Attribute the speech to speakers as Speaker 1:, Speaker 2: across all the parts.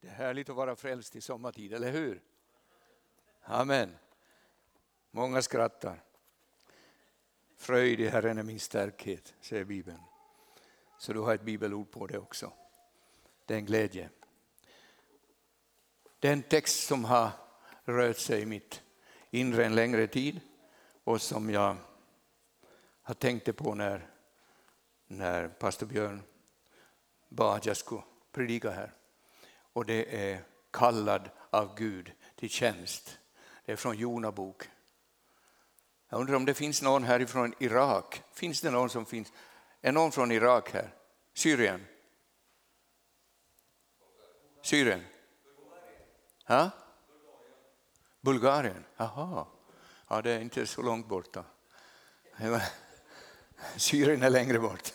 Speaker 1: Det är härligt att vara frälst i sommartid, eller hur? Amen. Många skrattar. Fröjd i Herren är min stärkhet, säger Bibeln. Så du har ett bibelord på det också. Det är en glädje. Det är en text som har rört sig i mitt inre en längre tid. Och som jag har tänkt på när pastor Björn bad att jag skulle predika här. Och det är kallad av Gud till tjänst. Det är från Jona bok. Jag undrar om det finns någon härifrån Irak. Finns det någon som finns? Är någon från Irak här? Syrien? Syrien? Ha? Bulgarien? Jaha. Ja, det är inte så långt borta. Syrien är längre bort.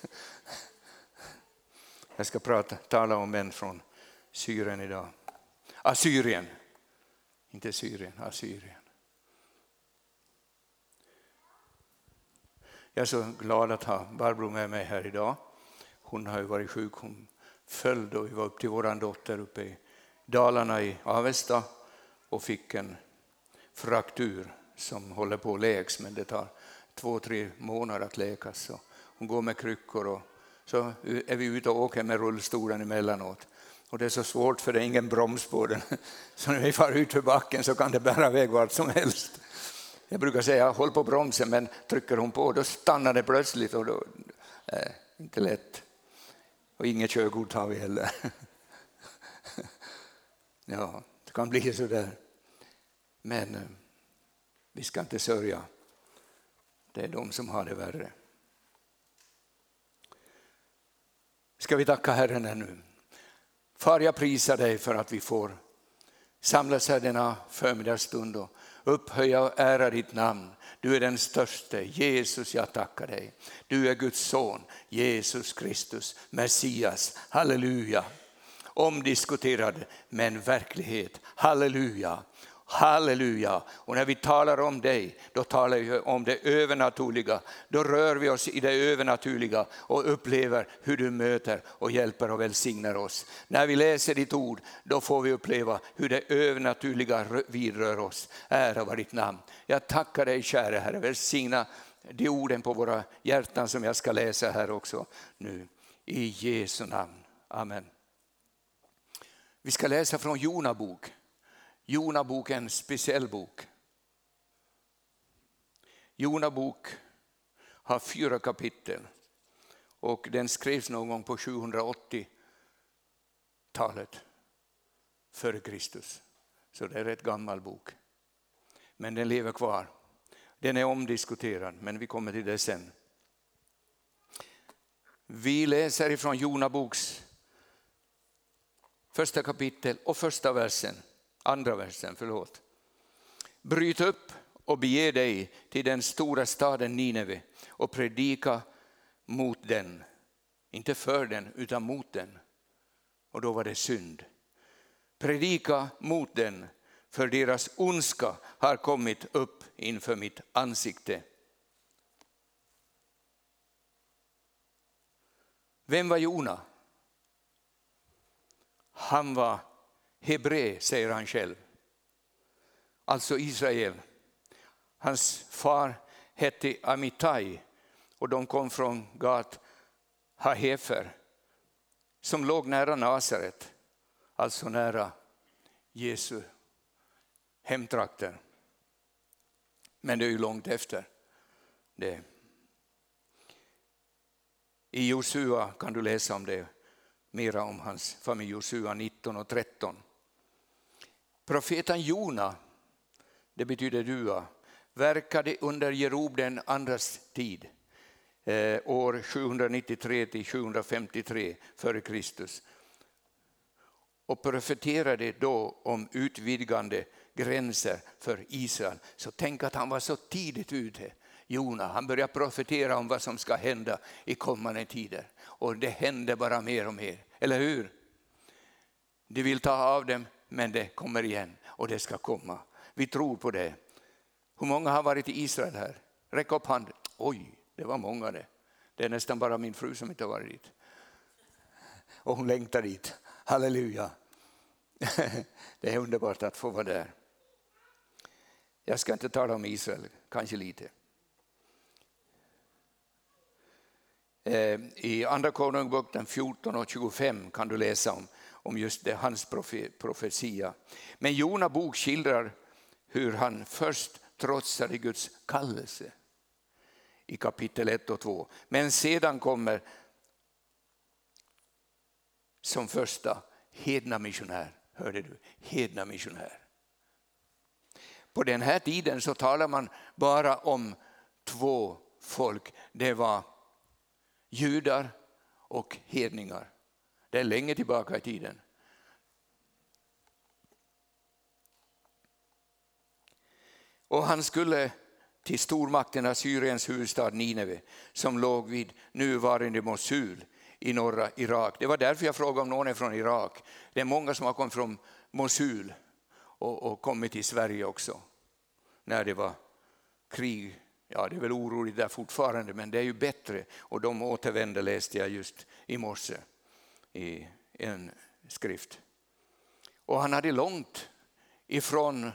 Speaker 1: Jag ska tala om en från Syrien idag. Assyrien. Inte Syrien, Assyrien. Jag är så glad att ha Barbro med mig här idag. Hon har ju varit sjuk. Hon föll då vi var upp till våran dotter uppe i Dalarna i Avesta. Och fick en fraktur som håller på att läks. Men det tar 2-3 månader att läkas. Så hon går med kryckor och så är vi ute och åker med rullstolen emellanåt. Och det är så svårt för det är ingen broms på den. Så när vi far ut för backen så kan det bära iväg vart som helst. Jag brukar säga håll på bromsen, men trycker hon på då stannar det plötsligt. Och då inte lätt. Och inget körkort har vi heller. Ja, det kan bli så där. Men vi ska inte sörja. Det är de som har det värre. Ska vi tacka Herren ännu. Far, jag prisar dig för att vi får samlas här denna förmiddagsstund och upphöja och ära ditt namn. Du är den störste. Jesus, jag tackar dig. Du är Guds son. Jesus Kristus, Messias. Halleluja. Omdiskuterad men verklighet. Halleluja. Halleluja. Och när vi talar om dig, då talar vi om det övernaturliga. Då rör vi oss i det övernaturliga och upplever hur du möter och hjälper och välsignar oss. När vi läser ditt ord, då får vi uppleva hur det övernaturliga vidrör oss. Ära var ditt namn. Jag tackar dig, kära Herre. Välsigna de orden på våra hjärtan som jag ska läsa här också nu. I Jesu namn. Amen. Vi ska läsa från Jona bok. Jona bok är en speciell bok. Jona bok har 4 kapitel. Och den skrevs någon gång på 780-talet före Kristus. Så det är ett gammal bok. Men den lever kvar. Den är omdiskuterad, men vi kommer till det sen. Vi läser ifrån Jona boks 1 kapitel och andra versen. Bryt upp och bege dig till den stora staden Nineve och predika mot den. Inte för den, utan mot den. Och då var det synd. Predika mot den, för deras ondska har kommit upp inför mitt ansikte. Vem var Jona? Han var hebré, säger han själv. Alltså Israel. Hans far hette Amittai och de kom från Gat Hahefer som låg nära Nasaret. Alltså nära Jesu hemtrakter. Men det är ju långt efter det. I Josua kan du läsa om det. Mera om hans familj, Josua 19 och 13. Profeten Jona, det betyder Dua, verkade under Jerob den andras tid. År 793 till 753 före Kristus. Och profeterade då om utvidgande gränser för Israel. Så tänk att han var så tidigt ute. Jona, han började profetera om vad som ska hända i kommande tider. Och det hände bara mer och mer. Eller hur? De vill ta av dem, men det kommer igen. Och det ska komma. Vi tror på det. Hur många har varit i Israel här? Räck upp handen. Oj, det var många det. Det är nästan bara min fru som inte har varit dit. Och hon längtar dit. Halleluja. Det är underbart att få vara där. Jag ska inte tala om Israel, kanske lite. I andra Konungabok 14 och 25 kan du läsa om just det, hans profetia. Men Jona bok skildrar hur han först trotsade Guds kallelse i kapitel 1 och 2. Men sedan kommer som första hedna missionär. Hörde du? Hedna missionär. På den här tiden så talar man bara om två folk. Det var judar och hedningar. Det är länge tillbaka i tiden. Och han skulle till stormakten Assyriens huvudstad Nineve som låg vid nuvarande Mosul i norra Irak. Det var därför jag frågade om någon är från Irak. Det är många som har kommit från Mosul och kommit till Sverige också. När det var krig. Ja, det är väl oroligt där fortfarande, men det är ju bättre. Och de återvände läste jag just i morse i en skrift. Och han hade långt ifrån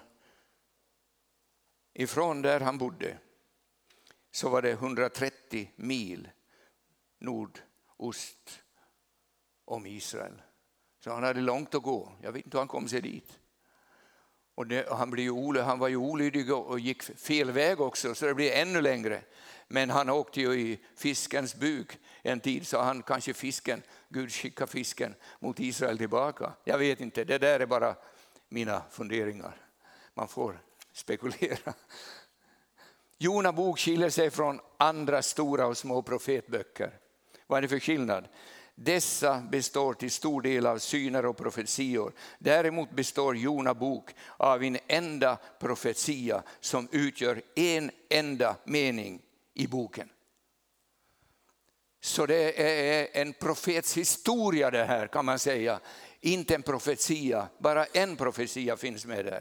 Speaker 1: där han bodde. Så var det 130 mil nordost om Israel. Så han hade långt att gå. Jag vet inte hur han kom sig dit. Och han var ju olydig och gick fel väg också, så det blev ännu längre. Men han åkte ju i fiskens buk en tid, så han kanske Gud skickade fisken mot Israel tillbaka. Jag vet inte, det där är bara mina funderingar. Man får spekulera. Jona bok skiljer sig från andra stora och små profetböcker. Vad är det för skillnad? Dessa består till stor del av syner och profetior. Däremot består Jona bok av en enda profetia som utgör en enda mening i boken. Så det är en profets historia det här, kan man säga. Inte en profetia, bara en profetia finns med där.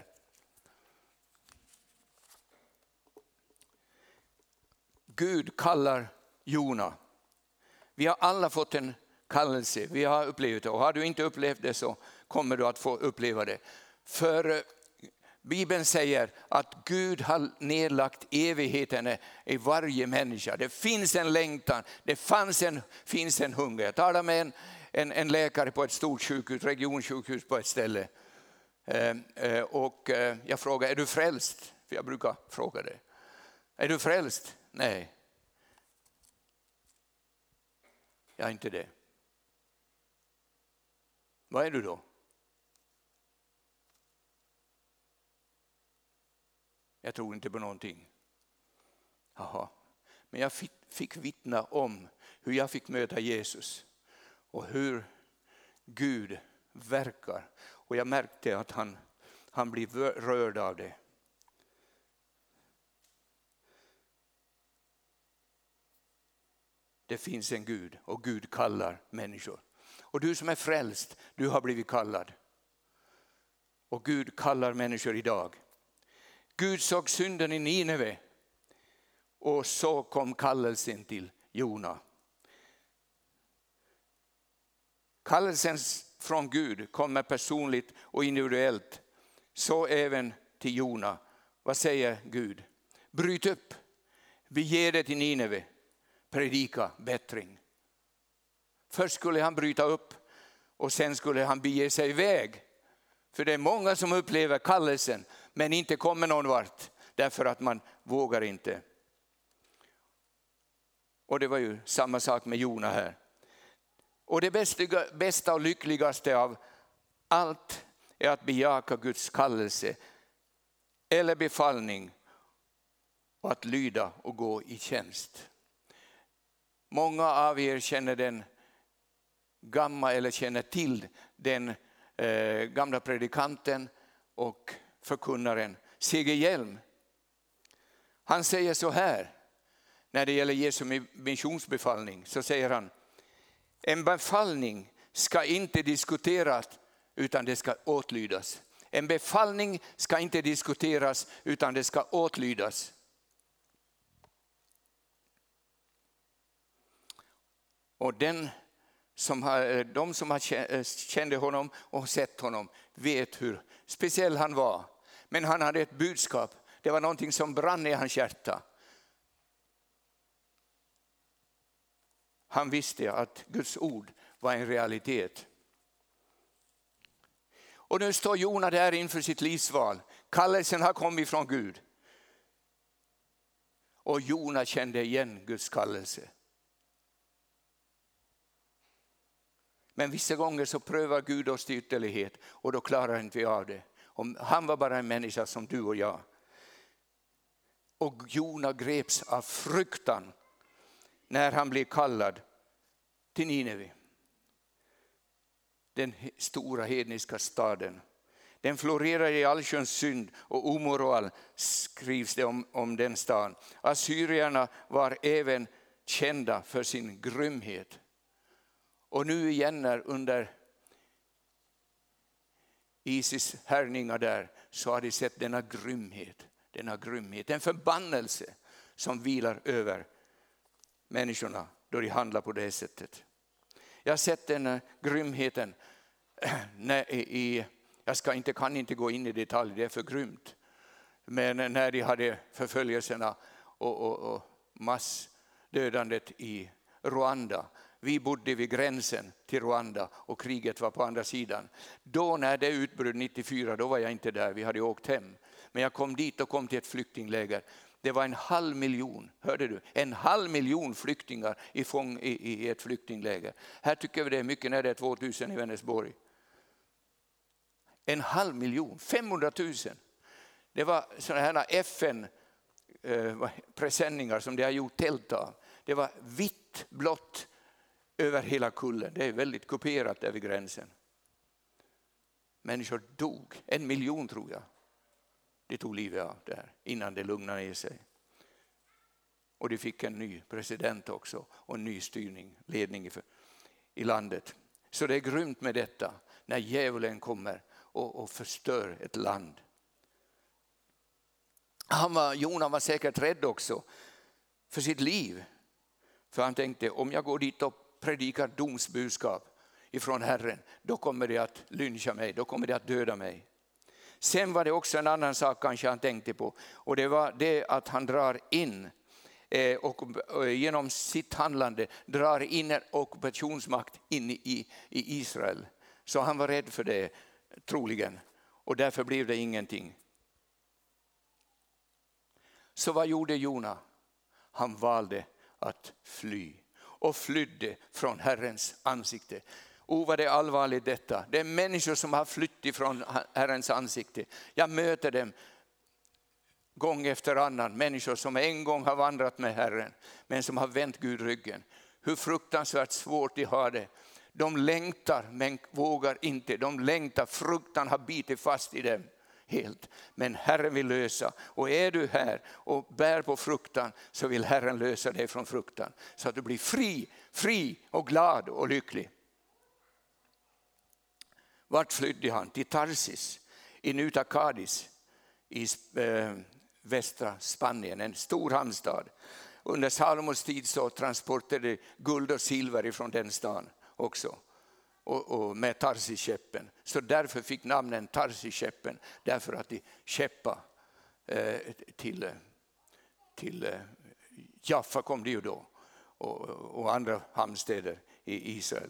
Speaker 1: Gud kallar Jona. Vi har alla fått en kallelse, vi har upplevt det, och har du inte upplevt det så kommer du att få uppleva det. För Bibeln säger att Gud har nedlagt evigheten i varje människa. Det finns en längtan, det finns en hunger. Jag talade med en läkare på ett stort sjukhus, regionsjukhus på ett ställe. Och jag frågade, är du frälst? För jag brukar fråga det. Är du frälst? Nej. Jag är inte det. Vad är du då? Jag tror inte på någonting. Jaha. Men jag fick vittna om hur jag fick möta Jesus. Och hur Gud verkar. Och jag märkte att han blev rörd av det. Det finns en Gud och Gud kallar människor. Och du som är frälst, du har blivit kallad. Och Gud kallar människor idag. Gud såg synden i Nineve. Och så kom kallelsen till Jona. Kallelsen från Gud kommer personligt och individuellt. Så även till Jona. Vad säger Gud? Bryt upp. Bege dig till Nineve. Predika bättring. Först skulle han bryta upp och sen skulle han bege sig iväg. För det är många som upplever kallelsen men inte kommer någon vart därför att man vågar inte. Och det var ju samma sak med Jona här. Och det bästa och lyckligaste av allt är att bejaka Guds kallelse eller befallning och att lyda och gå i tjänst. Många av er känner den gamla eller känner till den gamla predikanten och förkunnaren C.G. Hjelm. Han säger så här när det gäller Jesu missionsbefallning, så säger han: en befallning ska inte diskuteras utan det ska åtlydas. En befallning ska inte diskuteras utan det ska åtlydas. Och den de som kände honom och sett honom vet hur speciell han var. Men han hade ett budskap. Det var någonting som brann i hans hjärta. Han visste att Guds ord var en realitet. Och nu står Jona där inför sitt livsval. Kallelsen har kommit från Gud. Och Jona kände igen Guds kallelse. Men vissa gånger så prövar Gud oss till ytterlighet och då klarar inte vi av det. Han var bara en människa som du och jag. Och Jona greps av fruktan när han blev kallad till Nineve. Den stora hedniska staden. Den florerar i allsköns synd och omoral, skrivs det om den staden. Assyrierna var även kända för sin grymhet. Och nu igen under Isis härningar där så har de sett denna grymhet, en förbannelse som vilar över människorna då de handlar på det sättet. Jag har sett den grymheten kan inte gå in i detalj, det är för grymt. Men när de hade förföljelserna och massdödandet i Rwanda. Vi bodde vid gränsen till Rwanda och kriget var på andra sidan. Då när det utbröt 94, då var jag inte där, vi hade åkt hem. Men jag kom dit och kom till ett flyktingläger. Det var 500 000, hörde du? 500 000 flyktingar i ett flyktingläger. Här tycker vi det är mycket när det är 2000 i Vänersborg. 500 000, 500 000. Det var sådana här FN-presenningar som de har gjort tält av. Det var vitt, blått över hela kullen. Det är väldigt kuperat där vid gränsen. Människor dog, 1 miljon tror jag. Det tog livet av där innan det lugnade ner sig. Och de fick en ny president också och en ny ledning i landet. Så det är grymt med detta när djävulen kommer och förstör ett land. Jona var säkert rädd också för sitt liv. För han tänkte, om jag går dit och predikar domsbudskap ifrån Herren, då kommer det att lyncha mig, då kommer det att döda mig. Sen var det också en annan sak kanske han tänkte på. Och det var det att han drar in och genom sitt handlande drar in en ockupationsmakt in i Israel. Så han var rädd för det troligen. Och därför blev det ingenting. Så vad gjorde Jona? Han valde att fly. Och flydde från Herrens ansikte. Vad det är allvarligt detta. Det är människor som har flytt ifrån Herrens ansikte. Jag möter dem gång efter annan. Människor som en gång har vandrat med Herren. Men som har vänt Gud ryggen. Hur fruktansvärt svårt de har det. De längtar men vågar inte. De längtar, fruktan har bitit fast i dem helt. Men Herren vill lösa. Och är du här och bär på fruktan så vill Herren lösa dig från fruktan. Så att du blir fri och glad och lycklig. Vart flydde han? Till Tarsis i Nuta Cadiz i västra Spanien, en stor hamnstad. Under Salomos tid så transporterade guld och silver ifrån den stan också. Och med Tarsis-käppen. Så därför fick namnen Tarsis-käppen. Därför att de käppa till Jaffa kom det ju då. Och andra hamnstäder i Israel.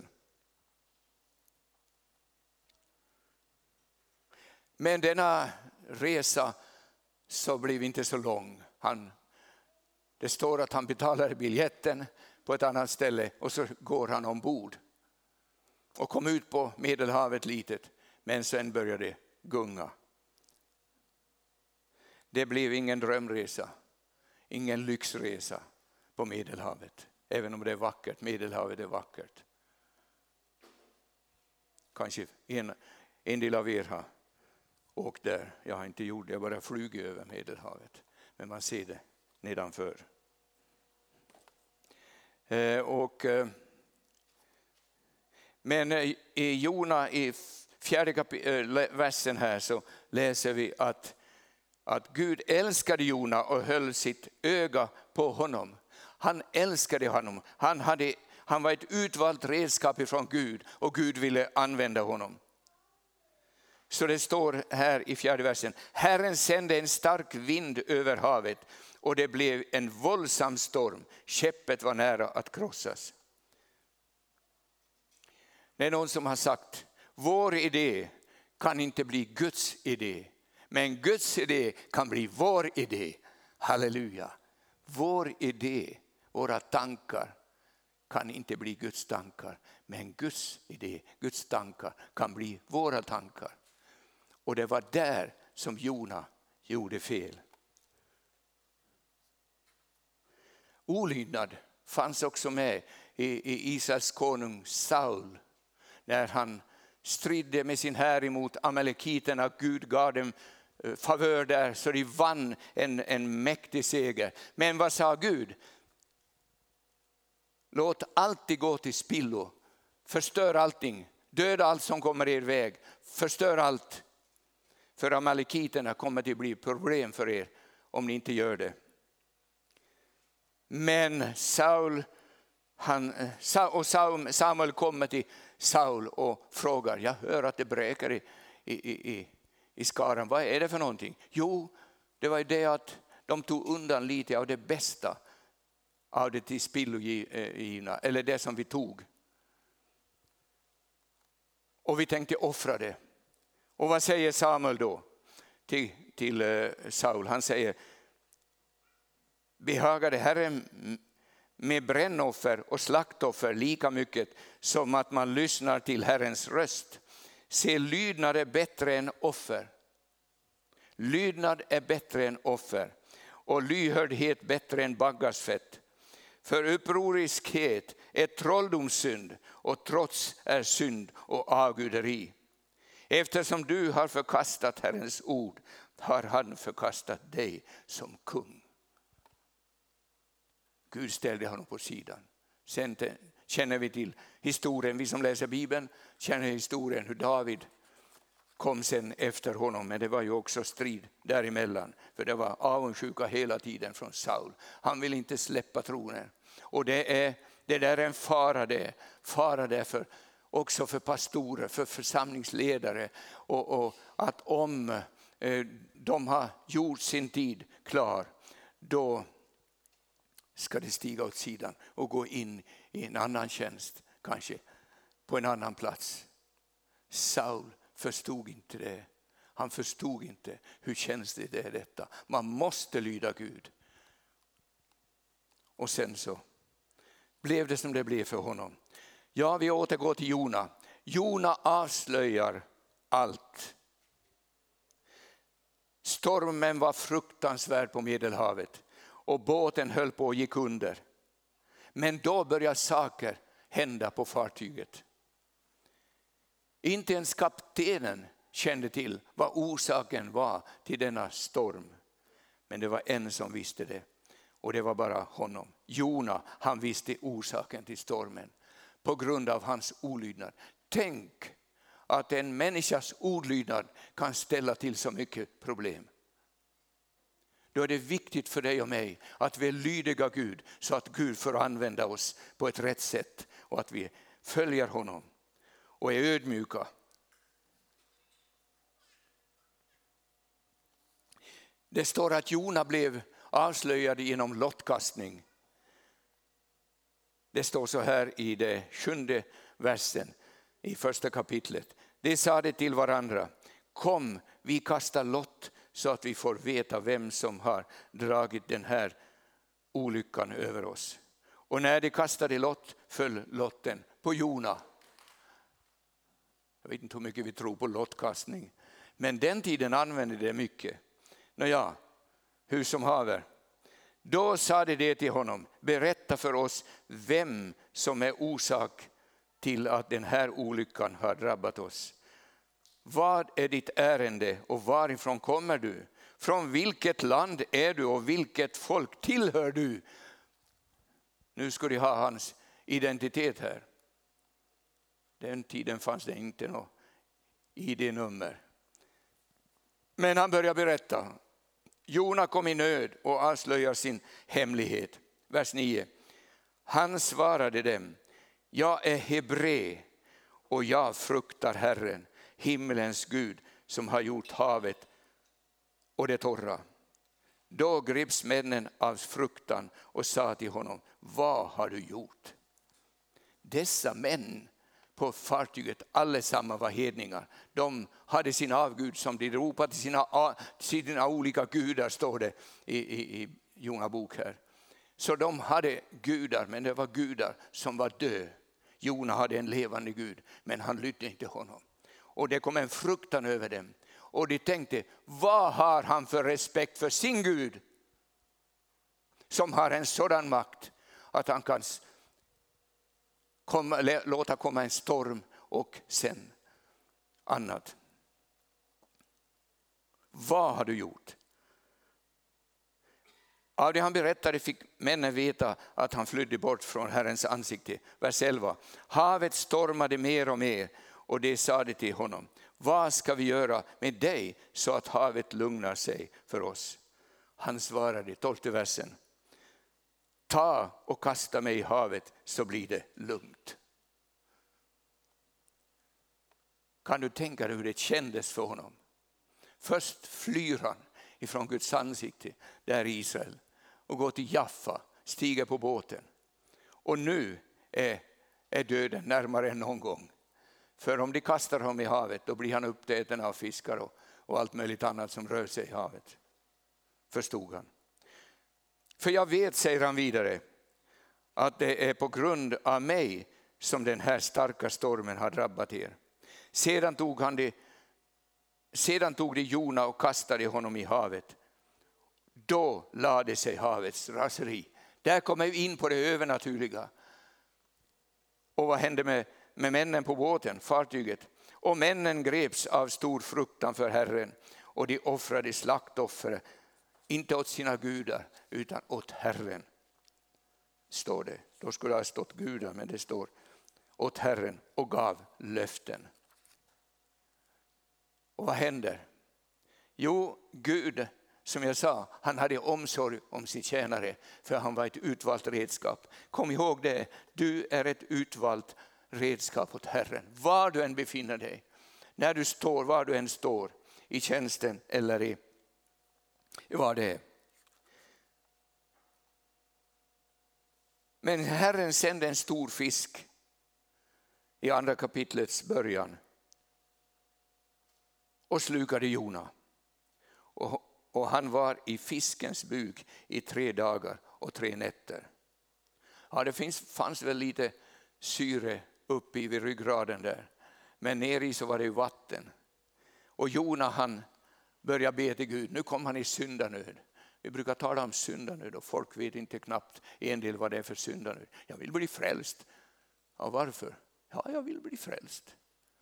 Speaker 1: Men denna resa så blev inte så lång. Det står att han betalade biljetten på ett annat ställe och så går han ombord. Och kom ut på Medelhavet litet, men sen började det gunga. Det blev ingen drömresa, ingen lyxresa på Medelhavet. Även om det är vackert, Medelhavet är vackert. Kanske en del av er har åkt där. Jag har inte gjort det, jag bara flugit över Medelhavet. Men man ser det nedanför. Men i Jona i 4 versen här så läser vi att Gud älskade Jona och höll sitt öga på honom. Han älskade honom. Han var ett utvalt redskap ifrån Gud och Gud ville använda honom. Så det står här i 4:e versen. Herren sände en stark vind över havet och det blev en våldsam storm. Skeppet var nära att krossas. Det är någon som har sagt, vår idé kan inte bli Guds idé. Men Guds idé kan bli vår idé. Halleluja. Vår idé, våra tankar kan inte bli Guds tankar. Men Guds idé, Guds tankar kan bli våra tankar. Och det var där som Jona gjorde fel. Olydnad fanns också med i Israels konung Saul. När han stridde med sin här emot amalekiterna. Gud gav dem favör där så de vann en mäktig seger. Men vad sa Gud? Låt alltid gå till spillo. Förstör allting. Döda allt som kommer er väg. Förstör allt. För amalekiterna kommer det bli problem för er om ni inte gör det. Men Samuel kommer till Saul och frågar, jag hör att det bräker i skaran. Vad är det för någonting? Jo, det var det att de tog undan lite av det bästa av det till spillogivna, eller det som vi tog. Och vi tänkte offra det. Och vad säger Samuel då till Saul? Han säger, behagade Herren med brännoffer och slaktoffer lika mycket som att man lyssnar till Herrens röst. Se, lydnad är bättre än offer. Lydnad är bättre än offer och lyhördhet bättre än baggarsfett. För upproriskhet är trolldomssynd och trots är synd och avguderi. Eftersom du har förkastat Herrens ord har han förkastat dig som kung. Gud ställde honom på sidan. Sen känner vi till historien, vi som läser Bibeln känner historien hur David kom sen efter honom. Men det var ju också strid däremellan. För det var avundsjuka hela tiden från Saul. Han vill inte släppa tronen. Och det där är en fara det. Fara det också för pastorer, för församlingsledare. Och att om de har gjort sin tid klar, då ska det stiga åt sidan och gå in i en annan tjänst, kanske på en annan plats. Saul förstod inte det. Han förstod inte hur känsligt det är detta. Man måste lyda Gud. Och sen så blev det som det blev för honom. Ja, vi återgår till Jona. Jona avslöjar allt. Stormen var fruktansvärd på Medelhavet. Och båten höll på att gick under. Men då började saker hända på fartyget. Inte ens kaptenen kände till vad orsaken var till denna storm. Men det var en som visste det. Och det var bara honom. Jona, han visste orsaken till stormen. På grund av hans olydnad. Tänk att en människas olydnad kan ställa till så mycket problem. Då är det viktigt för dig och mig att vi är lydiga Gud så att Gud får använda oss på ett rätt sätt. Och att vi följer honom och är ödmjuka. Det står att Jona blev avslöjad genom lottkastning. Det står så här i det 7:e versen i 1:a kapitlet. De sa det till varandra. Kom, vi kastar lott så att vi får veta vem som har dragit den här olyckan över oss. Och när de kastade lott föll lotten på Jona. Jag vet inte hur mycket vi tror på lottkastning. Men den tiden använde det mycket. Nåja, hur som haver. Då sade det till honom, berätta för oss vem som är orsak till att den här olyckan har drabbat oss. Vad är ditt ärende och varifrån kommer du? Från vilket land är du och vilket folk tillhör du? Nu ska de ha hans identitet här. Den tiden fanns det inte något ID-nummer. Men han börjar berätta. Jona kom i nöd och avslöjar sin hemlighet. Vers 9. Han svarade dem. jag är hebré och jag fruktar Herren, himmelens Gud, som har gjort havet och det torra. Då greps männen av fruktan och sa till honom, vad har du gjort? Dessa män på fartyget, allesamman var hedningar. De hade sin avgud som de ropade till sina olika gudar, står det i Jona bok här. Så de hade gudar, men det var gudar som var död. Jona hade en levande Gud, men han lydde inte honom. Och det kom en fruktan över dem. Och de tänkte, vad har han för respekt för sin Gud? Som har en sådan makt att han kan låta komma en storm och sen annat. Vad har du gjort? Av det han berättade fick männen veta att han flydde bort från Herrens ansikte. Vers 11. Havet stormade mer och mer och det sade till honom, vad ska vi göra med dig så att havet lugnar sig för oss? Han svarade, 12:e versen. Ta och kasta mig i havet så blir det lugnt. Kan du tänka dig hur det kändes för honom? Först flyr han ifrån Guds ansikte där i Israel och går till Jaffa, stiger på båten. Och nu är döden närmare än någon gång. För om de kastar honom i havet, då blir han upptäten av fiskar och allt möjligt annat som rör sig i havet. Förstod han. För jag vet, säger han vidare, att det är på grund av mig som den här starka stormen har drabbat er. Sedan tog de Jona och kastade honom i havet. Då lade sig havets raseri. Där kommer vi in på det övernaturliga. Och vad hände med männen på båten, fartyget? Och männen greps av stor fruktan för Herren. Och de offrade slaktoffer, inte åt sina gudar utan åt Herren. Står det. Då skulle det ha stått gudar, men det står åt Herren och gav löften. Och vad händer? Jo, Gud, som jag sa, han hade omsorg om sin tjänare, för han var ett utvalt redskap. Kom ihåg det, du är ett utvalt redskap åt Herren. Var du än befinner dig, när du står, var du än står, i tjänsten eller i vad det är. Men Herren sände en stor fisk i andra kapitlets början och slukade Jona. Och han var i fiskens buk i 3 dagar och 3 nätter. Ja, det fanns väl lite syre uppe vid ryggraden där. Men nere i så var det vatten. Och Jona, han började be till Gud. Nu kom han i syndanöd. Vi brukar tala om syndanöd och folk vet inte knappt en del vad det är för syndanöd. Jag vill bli frälst. Ja, varför? Ja, jag vill bli frälst.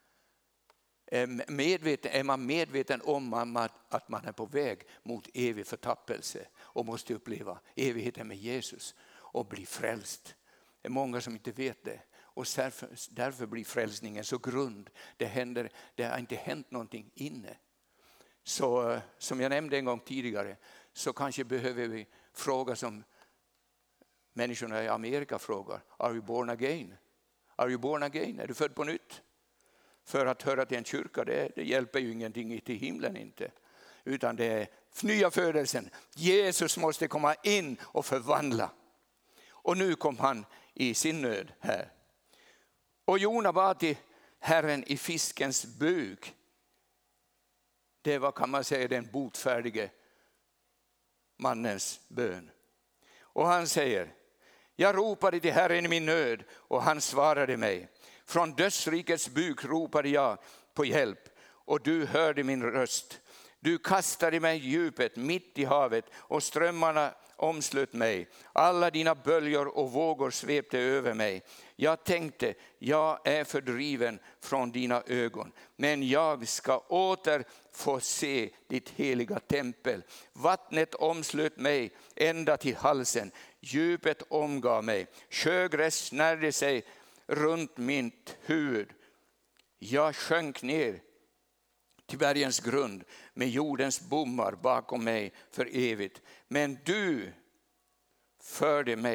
Speaker 1: Är man medveten om att man är på väg mot evig förtappelse och måste uppleva evigheten med Jesus och bli frälst. Det är många som inte vet det. Och därför blir frälsningen så grund. Det har inte hänt någonting inne. Så som jag nämnde en gång tidigare, så kanske behöver vi fråga som människorna i Amerika frågar. Are you born again? Are you born again? Är du född på nytt? För att höra till en kyrka, det hjälper ju ingenting till himlen inte. Utan det är nya födelsen. Jesus måste komma in och förvandla. Och nu kom han i sin nöd här. Och Jona bad till Herren i fiskens buk. Det var, kan man säga, den botfärdige mannens bön. Och han säger, jag ropade till Herren i min nöd och han svarade mig. Från dödsrikets buk ropade jag på hjälp och du hörde min röst. Du kastade mig i djupet mitt i havet och strömmarna omslöt mig. Alla dina böljor och vågor svepte över mig. Jag tänkte, jag är fördriven från dina ögon. Men jag ska åter få se ditt heliga tempel. Vattnet omslöt mig ända till halsen. Djupet omgav mig. Sjögräs snärde sig runt mitt huvud. Jag sjönk ner till bergens grund med jordens bommar bakom mig för evigt. Men du förde mig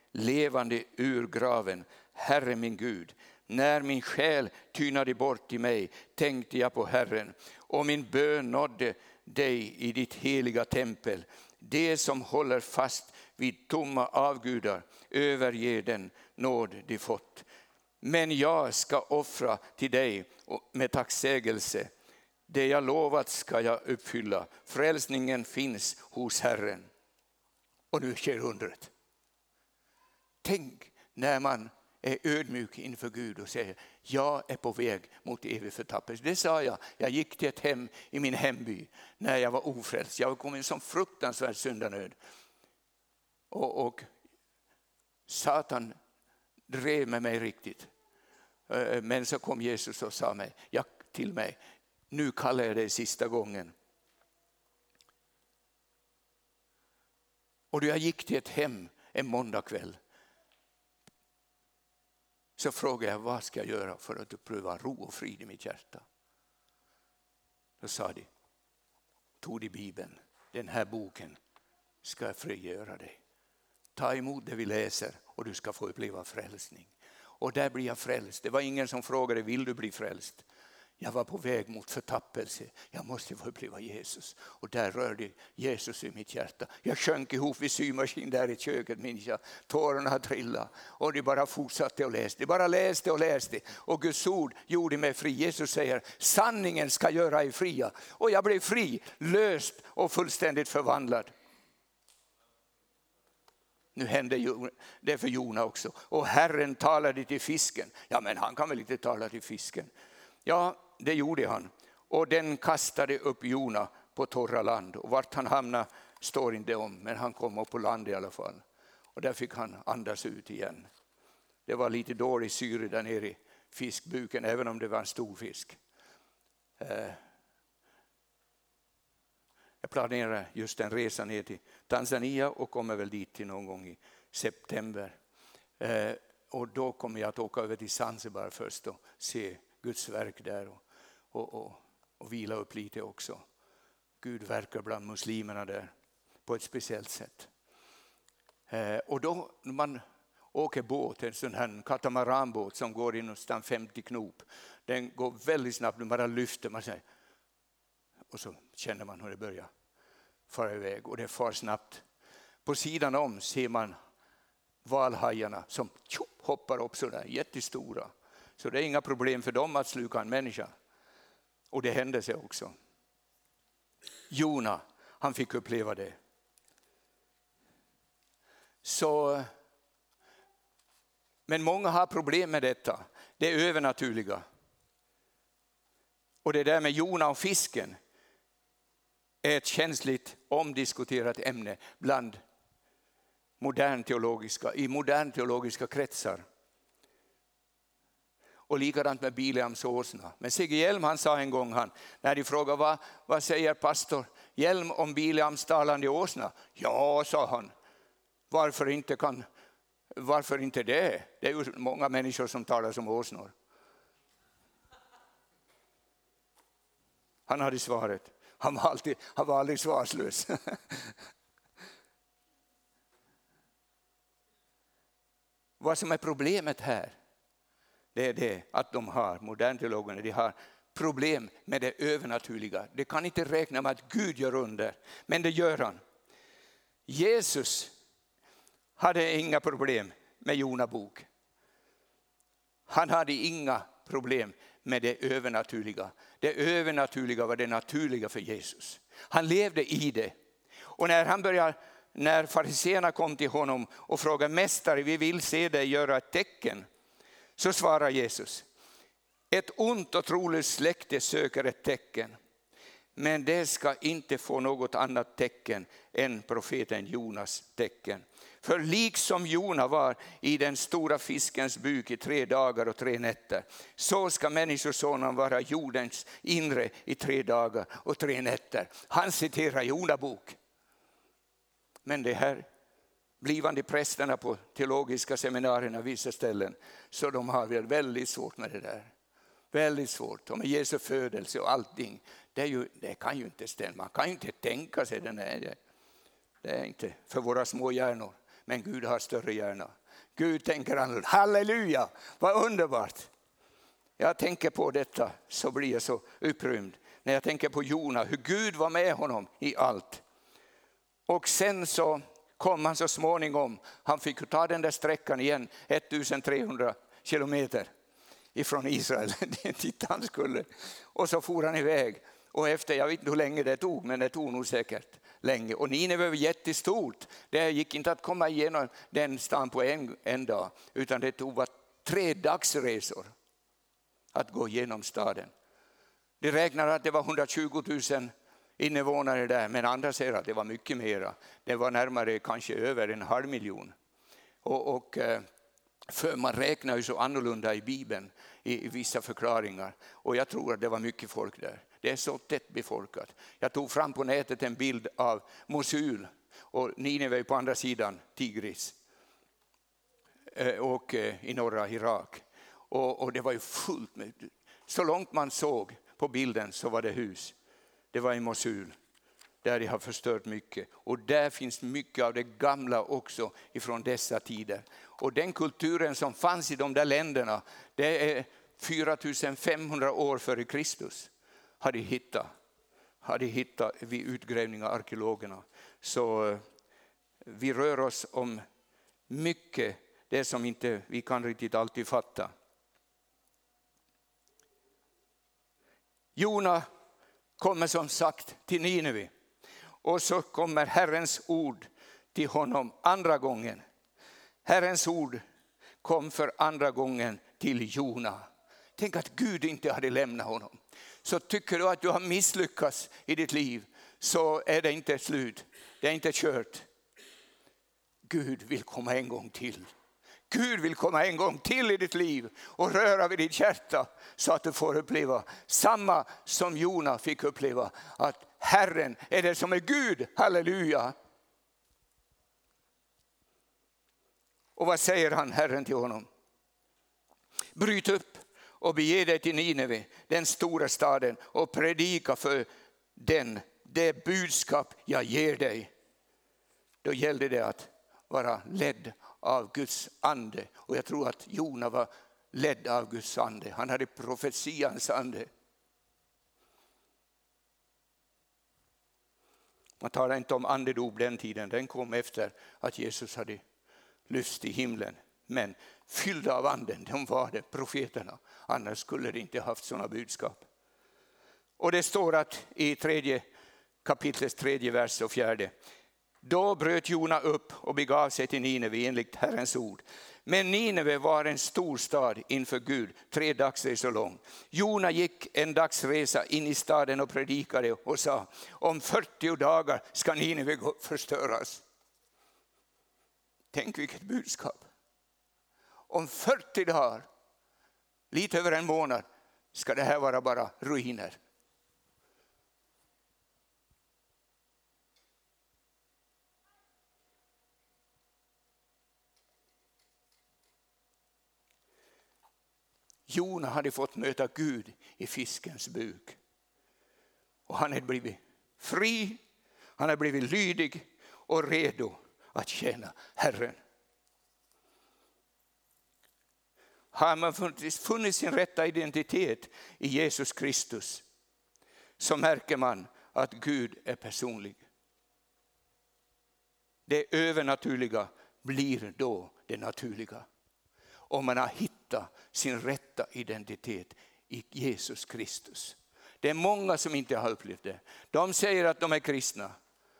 Speaker 1: levande ur graven. Herre min Gud, när min själ tynade bort i mig tänkte jag på Herren, och min bön nådde dig i ditt heliga tempel. Det som håller fast vid tomma avgudar överger den nåd de fått. Men jag ska offra till dig med tacksägelse. Det jag lovat ska jag uppfylla. Frälsningen finns hos Herren. Och nu sker undret. Tänk när man är ödmjuk inför Gud och säger: jag är på väg mot evig förtappelse. Det sa jag. Jag gick till ett hem i min hemby när jag var ofrälst. Jag kom i en sån fruktansvärd syndanöd. Och Satan drev med mig riktigt. Men så kom Jesus och sa till mig: nu kallar jag dig sista gången. Och då jag gick till ett hem en måndagkväll, så frågade jag: vad ska jag göra för att uppleva ro och frid i mitt hjärta? Då sa de: tog de Bibeln, den här boken ska frigöra dig. Ta emot det vi läser och du ska få uppleva frälsning. Och där blir jag frälst. Det var ingen som frågade: vill du bli frälst? Jag var på väg mot förtappelse. Jag måste få uppleva Jesus. Och där rörde Jesus i mitt hjärta. Jag sjönk ihop vid symaskin där i köket, minns jag. Tårarna trillade. Och de bara fortsatte och läste. De bara läste och läste. Och Guds ord gjorde mig fri. Jesus säger: sanningen ska göra er fria. Och jag blev fri, löst och fullständigt förvandlad. Nu hände det för Jona också. Och Herren talade till fisken. Ja, men han kan väl inte tala till fisken? Ja, det gjorde han. Och den kastade upp Jona på torra land. Och vart han hamnade står inte om. Men han kom upp på land i alla fall. Och där fick han andas ut igen. Det var lite dålig syre där nere i fiskbuken. Även om det var en stor fisk. Jag planerar just en resa ner till Tanzania. Och kommer väl dit till någon gång i september. Och då kommer jag att åka över till Zanzibar först och se Guds verk där och vila upp lite också. Gud verkar bland muslimerna där på ett speciellt sätt. Och då när man åker båt, en sån här katamaranbåt som går in någonstans 50 knop. Den går väldigt snabbt, man bara lyfter man sig. Och så känner man hur det börjar fara iväg och det far snabbt. På sidan om ser man valhajarna som hoppar upp sådär jättestora. Så det är inga problem för dem att sluka en människa. Och det hände sig också. Jona, han fick uppleva det. Så, men många har problem med detta. Det är övernaturliga. Och det där med Jona och fisken är ett känsligt omdiskuterat ämne bland i modern teologiska kretsar. Och likadant med Bileams åsna. Men Sigge Hjelm, han sa en gång, när de frågade vad säger pastor Hjelm om Bileams talande åsna? Ja, sa han. Varför inte det? Det är ju många människor som talar som åsnor. Han hade svaret. Han var aldrig svarslös. Vad som är problemet här, det är det att modernteologerna, de har problem med det övernaturliga. De kan inte räkna med att Gud gör under, men det gör han. Jesus hade inga problem med Jona bok. Han hade inga problem med det övernaturliga. Det övernaturliga var det naturliga för Jesus. Han levde i det. Och när fariséerna kom till honom och frågade: mästare, vi vill se dig göra ett tecken. Så svarar Jesus: ett ont och trolöst släkte söker ett tecken. Men det ska inte få något annat tecken än profeten Jonas tecken. För liksom Jona var i den stora fiskens buk i 3 dagar och 3 nätter, så ska människosonen vara jordens inre i 3 dagar och 3 nätter. Han citerar Jona bok. Men det här blivande prästerna på teologiska seminarierna vissa ställen, så de har väl väldigt svårt med det där. Väldigt svårt. Och med Jesu födelse och allting. Det kan ju inte stämma. Man kan ju inte tänka sig det. Det är inte för våra små hjärnor. Men Gud har större hjärna. Gud tänker annorlunda. Halleluja, vad underbart. Jag tänker på detta så blir jag så upprymd. När jag tänker på Jona, hur Gud var med honom i allt. Och sen så kom han så småningom. Han fick ta den där sträckan igen, 1300 kilometer ifrån Israel. Dit han skulle. Och så for han iväg. Och efter, jag vet inte hur länge det tog, men det tog nog säkert länge. Och Nineve var jättestort. Det gick inte att komma igenom den stan på en dag. Utan det tog 3 dagsresor att gå igenom staden. Det räknar att det var 120 000 invånare där. Men andra säger att det var mycket mera. Det var närmare kanske över 500 000. För man räknar ju så annorlunda i Bibeln i vissa förklaringar. Och jag tror att det var mycket folk där. Det är så tätt befolkat. Jag tog fram på nätet en bild av Mosul och Nineve på andra sidan Tigris. Och i norra Irak. Och det var ju fullt med. Så långt man såg på bilden så var det hus. Det var i Mosul. Där de har förstört mycket. Och där finns mycket av det gamla också ifrån dessa tider. Och den kulturen som fanns i de där länderna, det är 4500 år före Kristus. Hade hittat vid utgrävningar av arkeologerna. Så vi rör oss om mycket, det som inte vi kan riktigt alltid fatta. Jona kommer som sagt till Nineve. Och så kommer Herrens ord till honom andra gången. Herrens ord kom för andra gången till Jona. Tänk att Gud inte hade lämnat honom. Så tycker du att du har misslyckats i ditt liv, så är det inte slut. Det är inte kört. Gud vill komma en gång till. Gud vill komma en gång till i ditt liv och röra vid ditt hjärta så att du får uppleva samma som Jona fick uppleva. Att Herren är det som är Gud. Halleluja. Och vad säger han, Herren, till honom? Bryt upp och bege dig till Nineve, den stora staden, och predika för den det budskap jag ger dig. Då gällde det att vara ledd av Guds ande. Och jag tror att Jona var ledd av Guds ande. Han hade profetians ande. Man talar inte om andedop den tiden. Den kom efter att Jesus hade lyft i himlen. Men fyllda av anden, de var det, profeterna. Annars skulle de inte haft sådana budskap. Och det står att i 3 kapitlets 3 vers och 4. Då bröt Jona upp och begav sig till Nineve enligt Herrens ord. Men Nineve var en stor stad inför Gud, 3 dagsresor lång. Jona gick en dagsresa in i staden och predikade och sa: om 40 dagar ska Nineve förstöras. Tänk vilket budskap. Om 40 dagar, lite över en månad, ska det här vara bara ruiner. Jona hade fått möta Gud i fiskens buk. Och han hade blivit fri, han hade blivit lydig och redo att tjäna Herren. Har man funnit sin rätta identitet i Jesus Kristus, så märker man att Gud är personlig. Det övernaturliga blir då det naturliga. Om man har hittat sin rätta identitet i Jesus Kristus. Det är många som inte har upplevt det. De säger att de är kristna.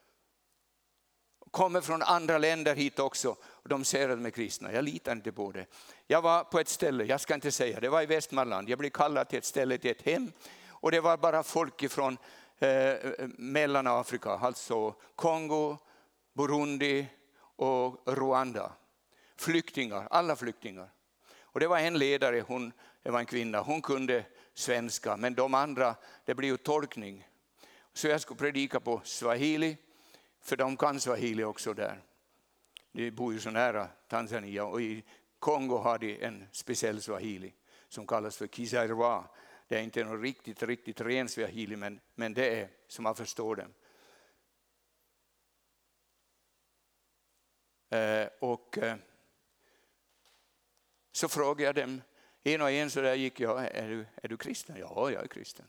Speaker 1: Kommer från andra länder hit också. Och de säger att de är kristna. Jag litar inte på det. Jag var på ett ställe, jag ska inte säga, det var i Västmanland. Jag blev kallad till ett ställe, till ett hem. Och det var bara folk från Mellanafrika. Alltså Kongo, Burundi och Rwanda. Flyktingar, alla flyktingar. Och det var en ledare, det var en kvinna, hon kunde svenska. Men de andra, det blev ju tolkning. Så jag skulle predika på swahili, för de kan swahili också där. De bor ju så nära Tanzania, och i Kongo har de en speciell swahili som kallas för Kizarwa. Det är inte någon riktigt ren swahili, men det är som man förstår den. Så frågade jag dem, en och en så där gick jag, är du kristen? Ja, jag är kristen.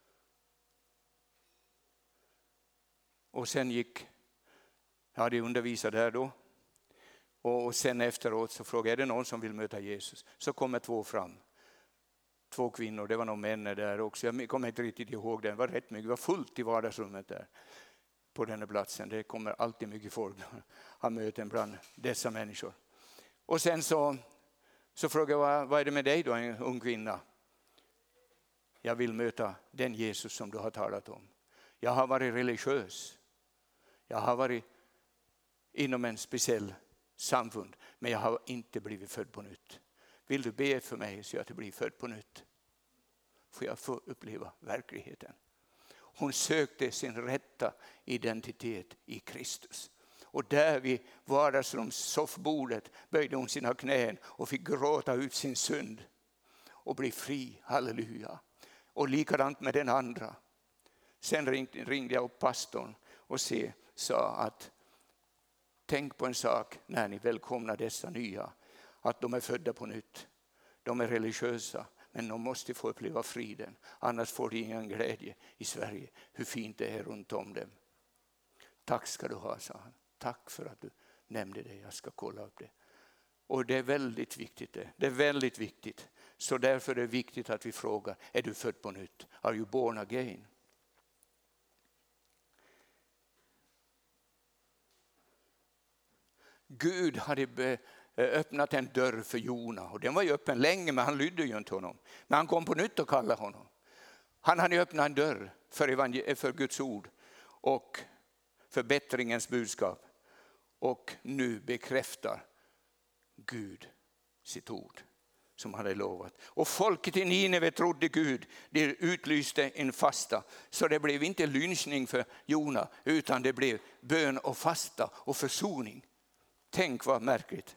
Speaker 1: Och sen jag hade undervisat där då. Och sen efteråt så frågade jag, är det någon som vill möta Jesus? Så kommer 2 fram. 2 kvinnor, det var någon män där också. Jag kommer inte riktigt ihåg det. Det var rätt mycket, det var fullt i vardagsrummet där. På den här platsen. Det kommer alltid mycket folk ha möten bland dessa människor. Och sen så frågade jag, vad är det med dig då, en ung kvinna? Jag vill möta den Jesus som du har talat om. Jag har varit religiös. Jag har varit inom en speciell samfund. Men jag har inte blivit född på nytt. Vill du be för mig så att jag blir född på nytt? Får jag få uppleva verkligheten? Hon sökte sin rätta identitet i Kristus. Och där vid vardagsrumssoffbordet böjde hon sina knän och fick gråta ut sin synd. Och bli fri, halleluja. Och likadant med den andra. Sen ringde jag upp pastorn och sa att tänk på en sak när ni välkomnar dessa nya. Att de är födda på nytt. De är religiösa. Men de måste få uppleva friden. Annars får de ingen glädje i Sverige. Hur fint det är runt om dem. Tack ska du ha, sa han. Tack för att du nämnde det. Jag ska kolla upp det. Och det är väldigt viktigt det. Det är väldigt viktigt. Så därför är det viktigt att vi frågar. Är du född på nytt? Are you born again? Gud hade öppnat en dörr för Jona. Och den var ju öppen länge, men han lydde ju inte honom. Men han kom på nytt och kallade honom. Han hade öppnat en dörr för Guds ord och förbättringens budskap. Och nu bekräftar Gud sitt ord som han hade lovat. Och folket i Nineve trodde Gud. Det utlyste en fasta. Så det blev inte lynchning för Jona, utan det blev bön och fasta och försoning. Tänk vad märkligt.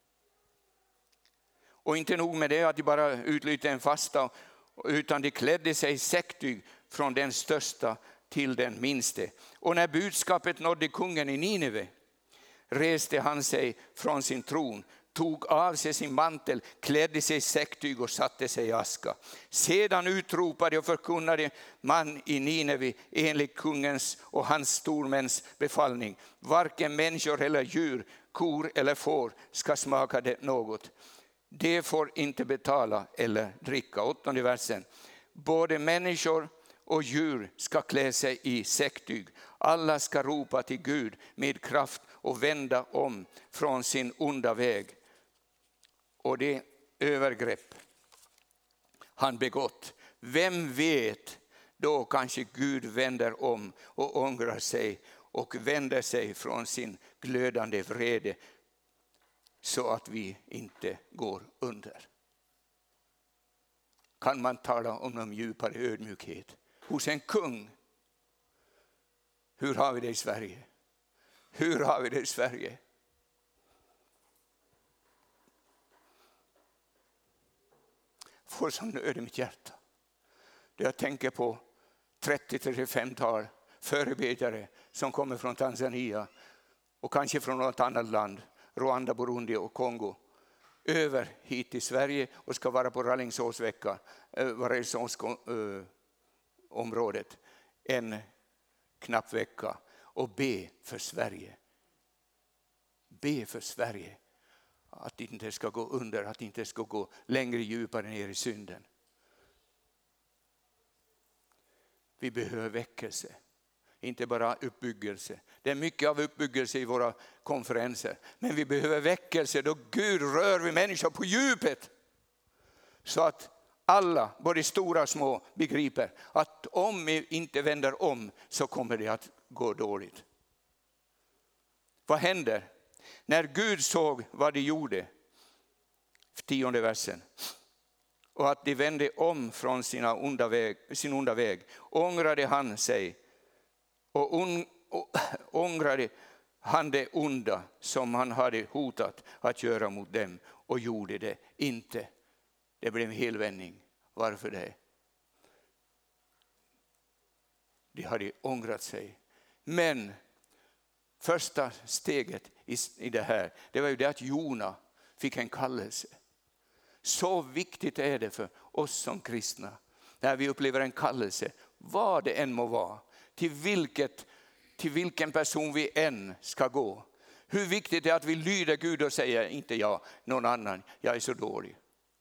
Speaker 1: Och inte nog med det att de bara utlyste en fasta, utan de klädde sig i säcktyg från den största till den minste. Och när budskapet nådde kungen i Nineve reste han sig från sin tron, tog av sig sin mantel, klädde sig i säcktyg och satte sig i aska. Sedan utropade och förkunnade man i Nineve enligt kungens och hans stormäns befallning. Varken människor eller djur, kor eller får ska smaka det något. Det får inte betala eller dricka. 8:e versen. Både människor och djur ska klä sig i säcktyg. Alla ska ropa till Gud med kraft och vända om från sin onda väg. Och det övergrepp han begått. Vem vet, då kanske Gud vänder om och ångrar sig och vänder sig från sin glödande vrede så att vi inte går under. Kan man tala om en djupare ödmjukhet hos en kung? Hur har vi det i Sverige? Hur har vi det i Sverige? Får som nöd i mitt hjärta. Det jag tänker på 30-35-tal förebedjare som kommer från Tanzania och kanske från något annat land, Rwanda, Burundi och Kongo, över hit till Sverige och ska vara på Rallingsåsvecka, området en knapp vecka och be för Sverige. Be för Sverige. Att det inte ska gå under, att det inte ska gå längre djupare ner i synden. Vi behöver väckelse, inte bara uppbyggelse. Det är mycket av uppbyggelse i våra konferenser. Men vi behöver väckelse då Gud rör vid människor på djupet. Så att alla, både stora och små, begriper att om vi inte vänder om så kommer det att gå dåligt. Vad händer? När Gud såg vad de gjorde, 10:e versen, och att de vände om från sin onda väg, ångrade han sig och ångrade han det onda som han hade hotat att göra mot dem och gjorde det inte. Det blev en helvändning. Varför det? De hade ångrat sig. Men första steget i det här, det var ju det att Jona fick en kallelse. Så viktigt är det för oss som kristna när vi upplever en kallelse, vad det än må vara, till vilken person vi än ska gå. Hur viktigt det är att vi lyder Gud och säger, inte jag, någon annan, jag är så dålig.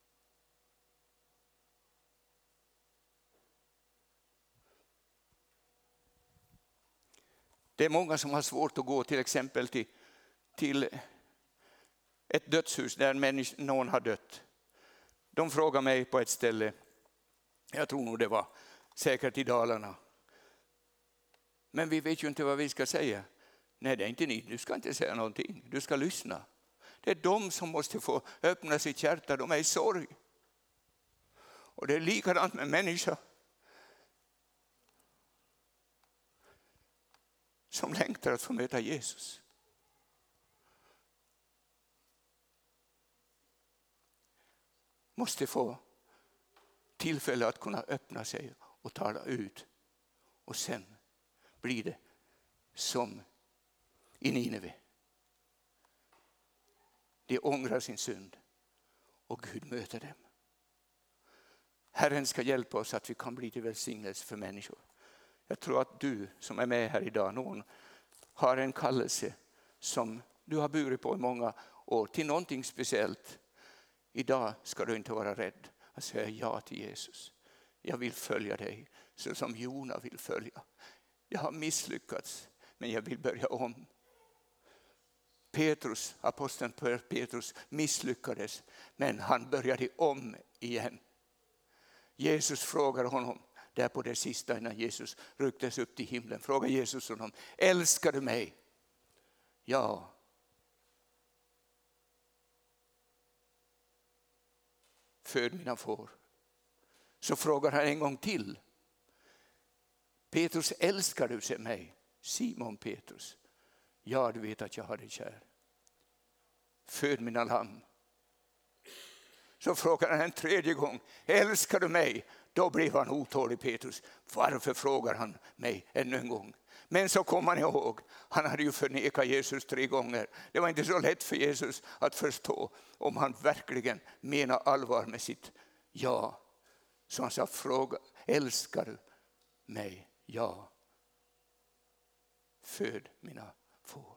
Speaker 1: Det är många som har svårt att gå till exempel till ett dödshus där någon har dött. De frågar mig på ett ställe, jag tror nog det var säkert i Dalarna. Men vi vet ju inte vad vi ska säga. Nej, det är inte ni, du ska inte säga någonting, du ska lyssna. Det är de som måste få öppna sitt hjärta, de är i sorg. Och det är likadant med människor som längtar att få möta Jesus. Måste få tillfälle att kunna öppna sig och tala ut. Och sen blir det som i Nineve. De ångrar sin synd och Gud möter dem. Herren ska hjälpa oss att vi kan bli till välsignelse för människor. Jag tror att du som är med här idag, någon har en kallelse som du har burit på i många år till någonting speciellt. Idag ska du inte vara rädd att säga ja till Jesus. Jag vill följa dig så som Jona vill följa. Jag har misslyckats men jag vill börja om. Aposteln Petrus misslyckades men han började om igen. Jesus frågar honom där på det sista innan Jesus rycktes upp till himlen. Frågar Jesus honom, älskar du mig? Ja. Föd mina får. Så frågar han en gång till. Petrus, älskar du mig? Simon Petrus. Ja, du vet att jag har dig kär. Föd mina lamm. Så frågar han en tredje gång. Älskar du mig? Då blev han otålig Petrus. Varför frågar han mig ännu en gång? Men så kom han ihåg. Han hade ju förnekat Jesus 3 gånger. Det var inte så lätt för Jesus att förstå om han verkligen menar allvar med sitt ja. Så han sa, fråga, älskar du mig? Ja. Föd mina får.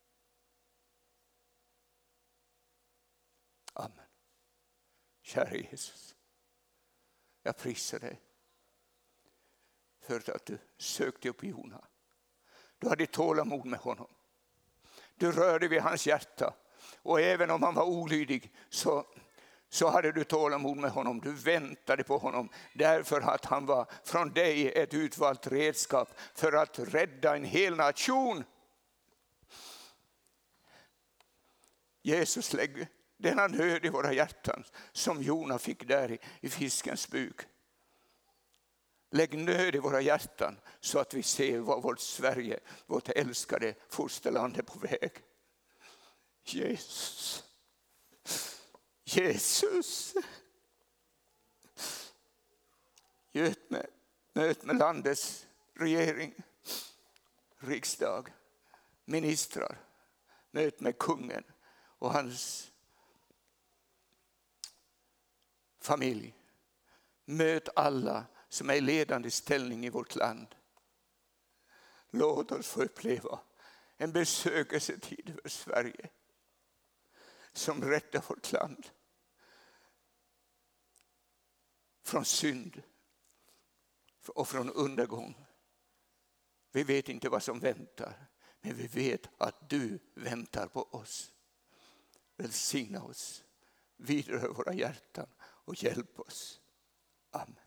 Speaker 1: Amen. Kära Jesus. Jag prisar dig för att du sökte upp Jona. Du hade tålamod med honom. Du rörde vid hans hjärta. Och även om han var olydig så hade du tålamod med honom. Du väntade på honom därför att han var från dig ett utvalt redskap för att rädda en hel nation. Jesus, lägg denna nöd i våra hjärtan som Jona fick där i fiskens buk. Lägg nöd i våra hjärtan så att vi ser vad vårt Sverige, vårt älskade fosterland är på väg. Jesus. Jesus. Möt med landets regering, riksdag, ministrar. Möt med kungen och hans familj. Möt alla som är i ledande ställning i vårt land. Låt oss få uppleva en besökelsetid över Sverige som räddar vårt land från synd och från undergång. Vi vet inte vad som väntar, men vi vet att du väntar på oss. Välsigna oss, vidrör våra hjärtan och hjälp oss. Amen.